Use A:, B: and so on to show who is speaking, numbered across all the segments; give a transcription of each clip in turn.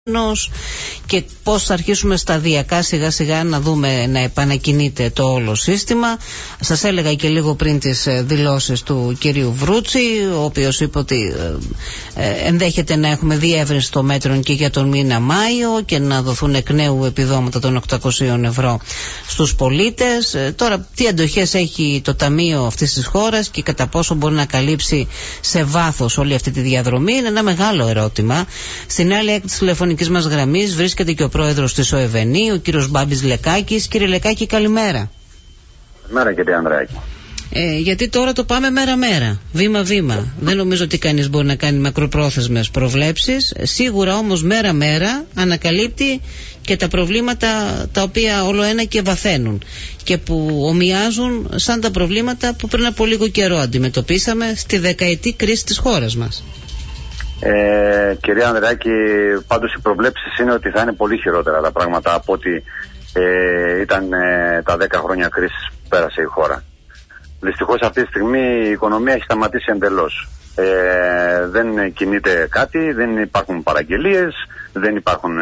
A: και πώς θα αρχίσουμε σταδιακά σιγά σιγά να δούμε να επανακινείται το όλο σύστημα. Σας έλεγα και λίγο πριν τις δηλώσεις του κυρίου Βρούτση, ο οποίος είπε ότι ενδέχεται να έχουμε διεύρυνση των μέτρων και για τον μήνα Μάιο και να δοθούν εκ νέου επιδόματα των 800 ευρώ στους πολίτες. Τώρα τι αντοχές έχει το Ταμείο αυτής της χώρας και κατά πόσο μπορεί να καλύψει σε βάθος όλη αυτή τη διαδρομή είναι ένα μεγάλο ερώτημα. Στην άλλη έκτη της τηλεφωνικής μας γραμμής βρίσκεται και ο πρόεδρος της ΟΕΒΕΝΗ, ο κύριος Μπάμπης Λεκάκης. Κύριε Λεκάκη, καλημέρα.
B: Καλημέρα κύριε Ανδρεάκη.
A: Γιατί τώρα το πάμε μέρα-μέρα, βήμα-βήμα. Δεν νομίζω ότι κανείς μπορεί να κάνει μακροπρόθεσμες προβλέψεις. Σίγουρα όμως μέρα-μέρα ανακαλύπτει και τα προβλήματα τα οποία όλο ένα και βαθαίνουν και που ομοιάζουν σαν τα προβλήματα που πριν από λίγο καιρό αντιμετωπίσαμε στη δεκαετή κρίση της χώρας μας.
B: Κυρία Ανδρεάκη, πάντως οι προβλέψεις είναι ότι θα είναι πολύ χειρότερα τα πράγματα από ότι ήταν τα 10 χρόνια κρίσης που πέρασε η χώρα. Δυστυχώς αυτή τη στιγμή η οικονομία έχει σταματήσει εντελώς. Δεν κινείται κάτι, δεν υπάρχουν παραγγελίες, δεν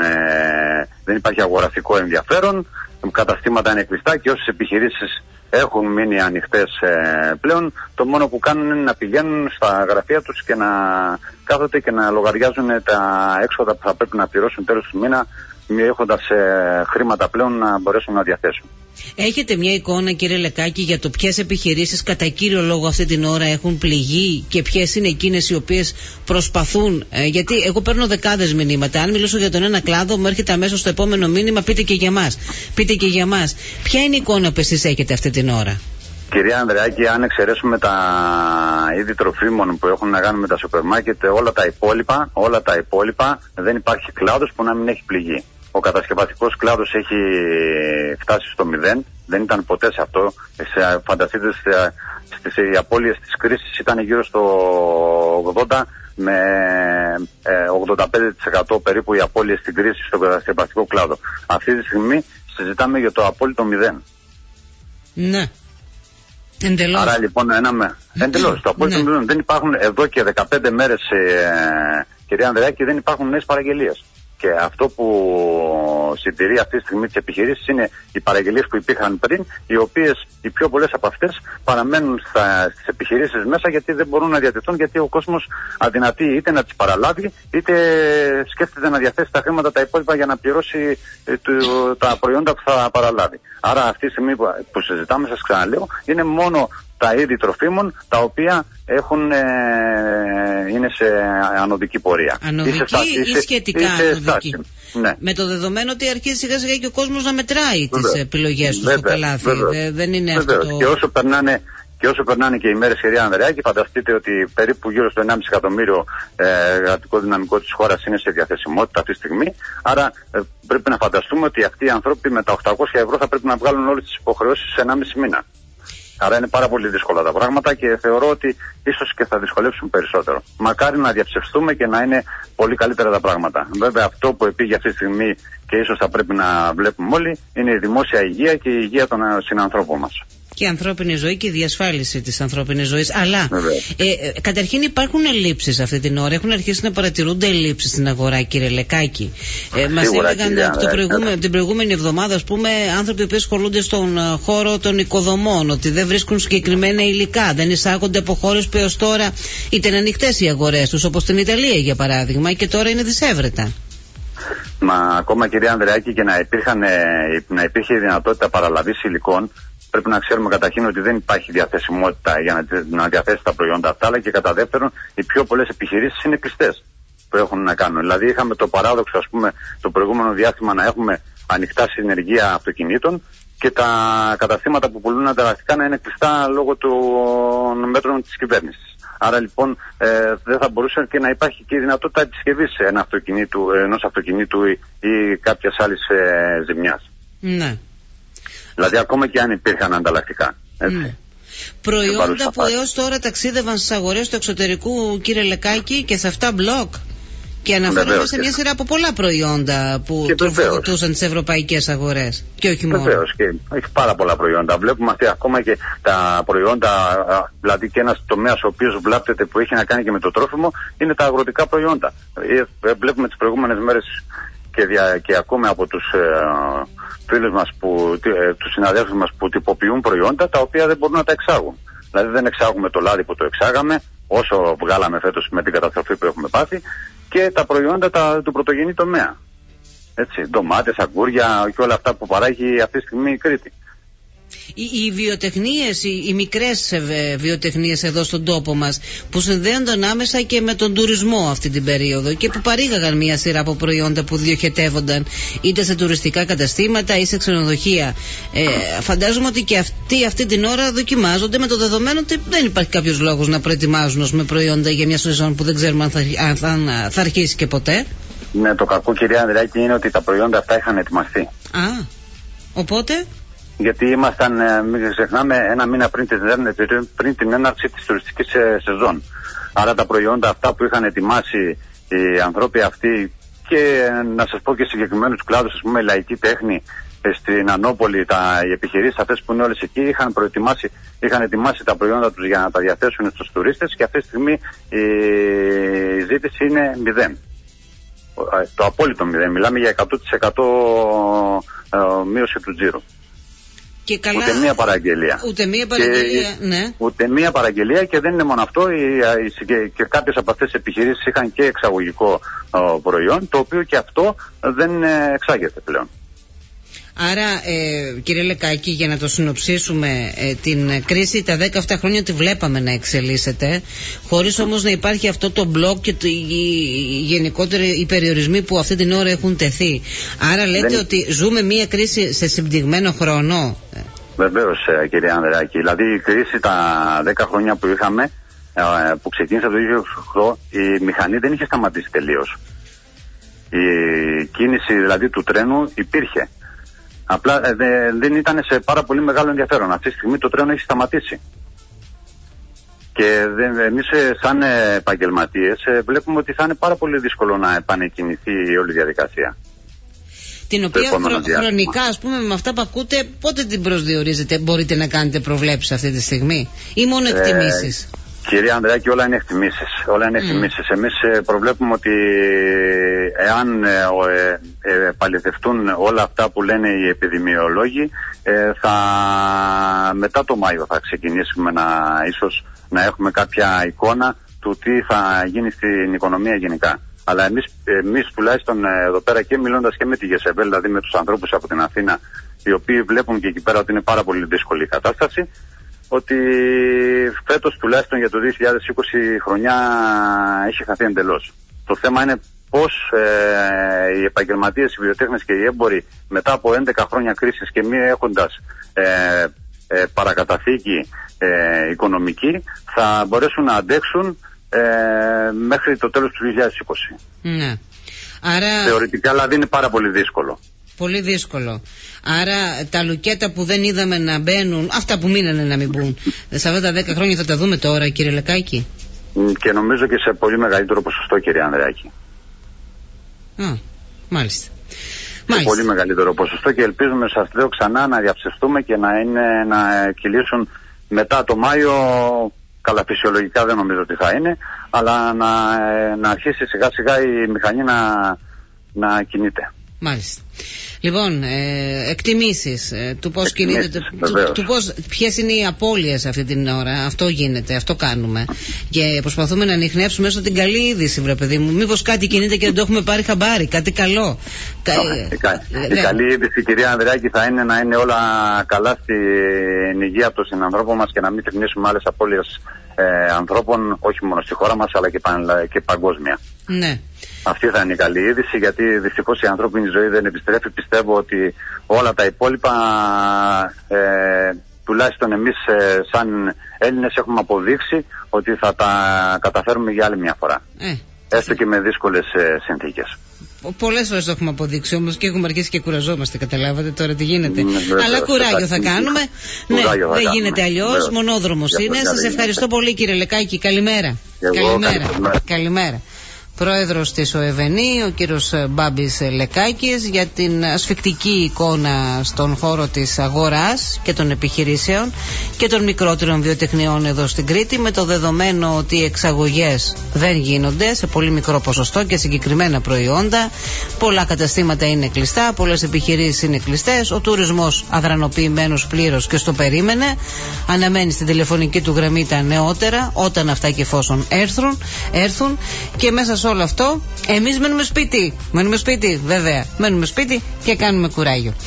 B: υπάρχει αγοραστικό ενδιαφέρον, καταστήματα είναι κλειστά και όσες επιχειρήσεις έχουν μείνει ανοιχτές πλέον, το μόνο που κάνουν είναι να πηγαίνουν στα γραφεία τους και να κάθονται και να λογαριάζουν τα έξοδα που θα πρέπει να πληρώσουν τέλος του μήνα, μη έχοντας χρήματα πλέον να μπορέσουν να διαθέσουν.
A: Έχετε μια εικόνα, κύριε Λεκάκη, για το ποιες επιχειρήσεις κατά κύριο λόγο αυτή την ώρα έχουν πληγεί και ποιες είναι εκείνες οι οποίες προσπαθούν? Γιατί εγώ παίρνω δεκάδες μηνύματα. Αν μιλήσω για τον ένα κλάδο, μου έρχεται αμέσως το επόμενο μήνυμα, πείτε και για μας. Πείτε και για μας. Ποια είναι η εικόνα που εσείς έχετε αυτή την ώρα?
B: Κυρία Ανδρεάκη, αν εξαιρέσουμε τα είδη τροφίμων που έχουν να κάνουν με τα σούπερ μάρκετ, όλα τα υπόλοιπα δεν υπάρχει κλάδος που να μην έχει πληγεί. Ο κατασκευαστικός κλάδος έχει φτάσει στο 0, δεν ήταν ποτέ σε αυτό. Φανταστείτε, οι απώλειες της κρίσης ήταν γύρω στο 80 με 85% περίπου οι απώλειες στην κρίση στον κατασκευαστικό κλάδο. Αυτή τη στιγμή συζητάμε για το απόλυτο 0.
A: Ναι. Εντελώς.
B: Άρα λοιπόν εντελώς. Το απόλυτο 0. Δεν υπάρχουν εδώ και 15 μέρες, κυρία Ανδρεάκη, δεν υπάρχουν νέες παραγγελίες. Και αυτό που συντηρεί αυτή τη στιγμή τις επιχειρήσεις είναι οι παραγγελίες που υπήρχαν πριν, οι οποίες οι πιο πολλές από αυτές παραμένουν στις επιχειρήσεις μέσα γιατί δεν μπορούν να διατεθούν, γιατί ο κόσμος αδυνατεί είτε να τις παραλάβει είτε σκέφτεται να διαθέσει τα χρήματα τα υπόλοιπα για να πληρώσει τα προϊόντα που θα παραλάβει. Άρα αυτή τη στιγμή που συζητάμε, σας ξαναλέω, είναι μόνο τα είδη τροφίμων τα οποία είναι σε ανωδική πορεία.
A: Ανωδική ή σχετικά ανωδική?
B: Ναι.
A: Με το δεδομένο ότι αρχίζει σιγά σιγά και ο κόσμος να μετράει τις επιλογές του στο καλάθι. Δεν είναι αυτό το...
B: Και όσο περνάνε και οι μέρες, κυρία Ανδρεάκη, φανταστείτε ότι περίπου γύρω στο 1,5 εκατομμύριο εργατικό δυναμικό της χώρας είναι σε διαθεσιμότητα αυτή τη στιγμή. Άρα πρέπει να φανταστούμε ότι αυτοί οι άνθρωποι με τα 800 ευρώ θα πρέπει να βγάλουν όλες τις υποχρεώσεις σε 1,5 μήνα. Άρα είναι πάρα πολύ δύσκολα τα πράγματα και θεωρώ ότι ίσως και θα δυσκολεύσουν περισσότερο. Μακάρι να διαψευστούμε και να είναι πολύ καλύτερα τα πράγματα. Βέβαια αυτό που επήγε αυτή τη στιγμή και ίσως θα πρέπει να βλέπουμε όλοι είναι η δημόσια υγεία και η υγεία των συνανθρώπων μας.
A: Και η ανθρώπινη ζωή και η διασφάλιση της ανθρώπινης ζωής. Αλλά καταρχήν υπάρχουν ελλείψεις αυτή την ώρα. Έχουν αρχίσει να παρατηρούνται ελλείψεις στην αγορά, κύριε Λεκάκη. Μας έλεγαν την προηγούμενη εβδομάδα, ας πούμε, άνθρωποι που ασχολούνται στον χώρο των οικοδομών ότι δεν βρίσκουν συγκεκριμένα υλικά, δεν εισάγονται από χώρες που έως τώρα ήταν ανοιχτές οι αγορές τους, όπως στην Ιταλία για παράδειγμα, και τώρα είναι δυσέβρετα.
B: Μα ακόμα, κυρία Ανδρεάκη, και να υπήρχε η δυνατότητα παραλαβής υλικών, πρέπει να ξέρουμε καταρχήν ότι δεν υπάρχει διαθεσιμότητα για να διαθέσει τα προϊόντα αυτά, αλλά και κατά δεύτερον, οι πιο πολλές επιχειρήσεις είναι κλειστές που έχουν να κάνουν. Δηλαδή, είχαμε το παράδοξο, ας πούμε, το προηγούμενο διάστημα να έχουμε ανοιχτά συνεργεία αυτοκινήτων και τα καταστήματα που πουλούν ανταλλακτικά να είναι κλειστά λόγω των μέτρων της κυβέρνησης. Άρα λοιπόν δεν θα μπορούσε και να υπάρχει και η δυνατότητα επισκευής ενός αυτοκινήτου ή κάποιας άλλης ζημιάς.
A: Ναι.
B: Δηλαδή ακόμα και αν υπήρχαν ανταλλακτικά.
A: Ναι. Προϊόντα που έως τώρα ταξίδευαν στις αγορές του εξωτερικού, κύριε Λεκάκη, και σε αυτά μπλοκ. Και αναφέρομαι σε μια σειρά από πολλά προϊόντα που τροφοδοτούσαν τις ευρωπαϊκές αγορές. Και όχι μόνο.
B: Βεβαίως, και έχει πάρα πολλά προϊόντα. Βλέπουμε αυτή ακόμα και τα προϊόντα, δηλαδή και ένας τομέας ο οποίος βλάπτεται που έχει να κάνει και με το τρόφιμο, είναι τα αγροτικά προϊόντα. Βλέπουμε τις προηγούμενες μέρες και ακούμε από τους φίλους μας, τους συναδέλφους μας που τυποποιούν προϊόντα τα οποία δεν μπορούν να τα εξάγουν. Δηλαδή δεν εξάγουμε το λάδι που το εξάγαμε όσο βγάλαμε φέτος με την καταστροφή που έχουμε πάθει, και τα προϊόντα του πρωτογενή τομέα. Έτσι, ντομάτες, αγκούρια και όλα αυτά που παράγει αυτή τη στιγμή η Κρήτη.
A: Οι βιοτεχνίες, οι μικρές βιοτεχνίες εδώ στον τόπο μας, που συνδέονται ανάμεσα και με τον τουρισμό αυτή την περίοδο και που παρήγαγαν μια σειρά από προϊόντα που διοχετεύονταν είτε σε τουριστικά καταστήματα ή σε ξενοδοχεία. Φαντάζομαι ότι και αυτή την ώρα δοκιμάζονται, με το δεδομένο ότι δεν υπάρχει κάποιος λόγος να προετοιμάζουν με προϊόντα για μια σεζόν που δεν ξέρουμε αν θα αρχίσει και ποτέ.
B: Ναι, το κακό, κυρία Ανδρεάκη, είναι ότι τα προϊόντα αυτά είχαν ετοιμαστεί.
A: Οπότε...
B: Γιατί ήμασταν, μην ξεχνάμε, ένα μήνα πριν την έναρξη της τουριστικής σεζόν. Άρα τα προϊόντα αυτά που είχαν ετοιμάσει οι ανθρώποι αυτοί, και να σας πω και συγκεκριμένους κλάδους, ας πούμε, λαϊκή τέχνη, στην Ανόπολη, οι επιχειρήσεις αυτές που είναι όλες εκεί, είχαν ετοιμάσει τα προϊόντα τους για να τα διαθέσουν στους τουρίστες, και αυτή τη στιγμή η ζήτηση είναι 0. Το απόλυτο 0. Μιλάμε για 100% μείωση του τζίρου. Ούτε μία παραγγελία. Ούτε μία παραγγελία, και δεν είναι μόνο αυτό. Και κάποιες από αυτές τις επιχειρήσεις είχαν και εξαγωγικό προϊόν, το οποίο και αυτό δεν εξάγεται πλέον.
A: Άρα, κύριε Λεκάκη, για να το συνοψίσουμε, την κρίση τα 17 χρόνια τη βλέπαμε να εξελίσσεται, χωρίς όμως να υπάρχει αυτό το μπλοκ και γενικότερα οι περιορισμοί που αυτή την ώρα έχουν τεθεί. Άρα λέτε ότι ζούμε μια κρίση σε συμπτυγμένο χρόνο.
B: Βεβαίως, κύριε Ανδρεάκη. Δηλαδή η κρίση τα 10 χρόνια που είχαμε, που ξεκίνησε το 2008, η μηχανή δεν είχε σταματήσει τελείως. Η κίνηση δηλαδή του τρένου υπήρχε. Απλά δεν ήταν σε πάρα πολύ μεγάλο ενδιαφέρον. Αυτή τη στιγμή το τρένο έχει σταματήσει. Και εμείς σαν επαγγελματίες βλέπουμε ότι θα είναι πάρα πολύ δύσκολο να επανεκκινηθεί η όλη διαδικασία.
A: Την οποία χρονικά, ας πούμε, με αυτά που ακούτε, πότε την προσδιορίζετε? Μπορείτε να κάνετε προβλέψεις αυτή τη στιγμή ή μόνο εκτιμήσεις?
B: Κυρία Ανδρεάκη, όλα είναι εκτιμήσεις. Εμείς προβλέπουμε ότι εάν παληθευτούν όλα αυτά που λένε οι επιδημιολόγοι, μετά το Μάιο θα ξεκινήσουμε ίσως να έχουμε κάποια εικόνα του τι θα γίνει στην οικονομία γενικά. Αλλά εμείς τουλάχιστον εδώ πέρα, και μιλώντας και με τη Γεσεβέλ, δηλαδή με τους ανθρώπους από την Αθήνα, οι οποίοι βλέπουν και εκεί πέρα ότι είναι πάρα πολύ δύσκολη η κατάσταση, ότι φέτος τουλάχιστον για το 2020 χρονιά έχει χαθεί εντελώς. Το θέμα είναι πώς οι επαγγελματίες, οι βιοτέχνες και οι έμποροι, μετά από 11 χρόνια κρίσης και μη έχοντας παρακαταθήκη οικονομική, θα μπορέσουν να αντέξουν μέχρι το τέλος του 2020.
A: Ναι. Άρα...
B: Θεωρητικά δηλαδή είναι πάρα πολύ δύσκολο.
A: Πολύ δύσκολο. Άρα τα λουκέτα που δεν είδαμε να μπαίνουν, αυτά που μείνανε να μην μπουν, σε αυτά τα 10 χρόνια θα τα δούμε τώρα, κύριε Λεκάκη?
B: Και νομίζω και σε πολύ μεγαλύτερο ποσοστό, κύριε Ανδρεάκη.
A: Μάλιστα.
B: Σε πολύ μεγαλύτερο ποσοστό, και ελπίζουμε, σας λέω ξανά, να διαψευστούμε και να κυλήσουν μετά το Μάιο. Καλά, φυσιολογικά δεν νομίζω ότι θα είναι, αλλά να αρχίσει σιγά σιγά η μηχανή να κινείται.
A: Μάλιστα. Λοιπόν, εκτιμήσεις του πώς κινείται, ποιες είναι οι απώλειες αυτή την ώρα. Αυτό γίνεται, αυτό κάνουμε. Και προσπαθούμε να ανιχνεύσουμε έστω την καλή είδηση, βρε παιδί μου. Μήπως κάτι κινείται και δεν το έχουμε πάρει χαμπάρι, κάτι καλό.
B: Η καλή είδηση, κυρία Ανδρεάκη, θα είναι να είναι όλα καλά στην υγεία των συνανθρώπων μας και να μην θρηνήσουμε άλλες απώλειες ανθρώπων, όχι μόνο στη χώρα μας, αλλά και παγκόσμια.
A: Ναι.
B: Αυτή θα είναι η καλή είδηση, γιατί δυστυχώς η ανθρώπινη ζωή δεν επιστρέφει. Πιστεύω ότι όλα τα υπόλοιπα, τουλάχιστον εμείς σαν Έλληνες, έχουμε αποδείξει ότι θα τα καταφέρουμε για άλλη μια φορά. Έστω και με δύσκολες συνθήκες.
A: Πολλές φορές το έχουμε αποδείξει όμως και έχουμε αρχίσει και κουραζόμαστε, καταλάβατε τώρα τι γίνεται. Αλλά κουράγιο θα κάνουμε. Δεν γίνεται αλλιώς, μονόδρομος είναι. Σας ευχαριστώ πολύ, κύριε Λεκάκη. Καλημέρα. Καλημέρα. πρόεδρος της ΟΕΒΕΝΗ, ο κύριος Μπάμπης Λεκάκης, για την ασφικτική εικόνα στον χώρο της αγοράς και των επιχειρήσεων και των μικρότερων βιοτεχνιών εδώ στην Κρήτη, με το δεδομένο ότι οι εξαγωγές δεν γίνονται σε πολύ μικρό ποσοστό και συγκεκριμένα προϊόντα. Πολλά καταστήματα είναι κλειστά, πολλές επιχειρήσεις είναι κλειστές, ο τουρισμός αδρανοποιημένος πλήρως και στο περίμενε. Αναμένει στην τηλεφωνική του γραμμή τα νεότερα, όταν αυτά και εφόσον έρθουν. Και μέσα σε όλο αυτό εμείς μένουμε σπίτι. Μένουμε σπίτι, βέβαια. Μένουμε σπίτι και κάνουμε κουράγιο.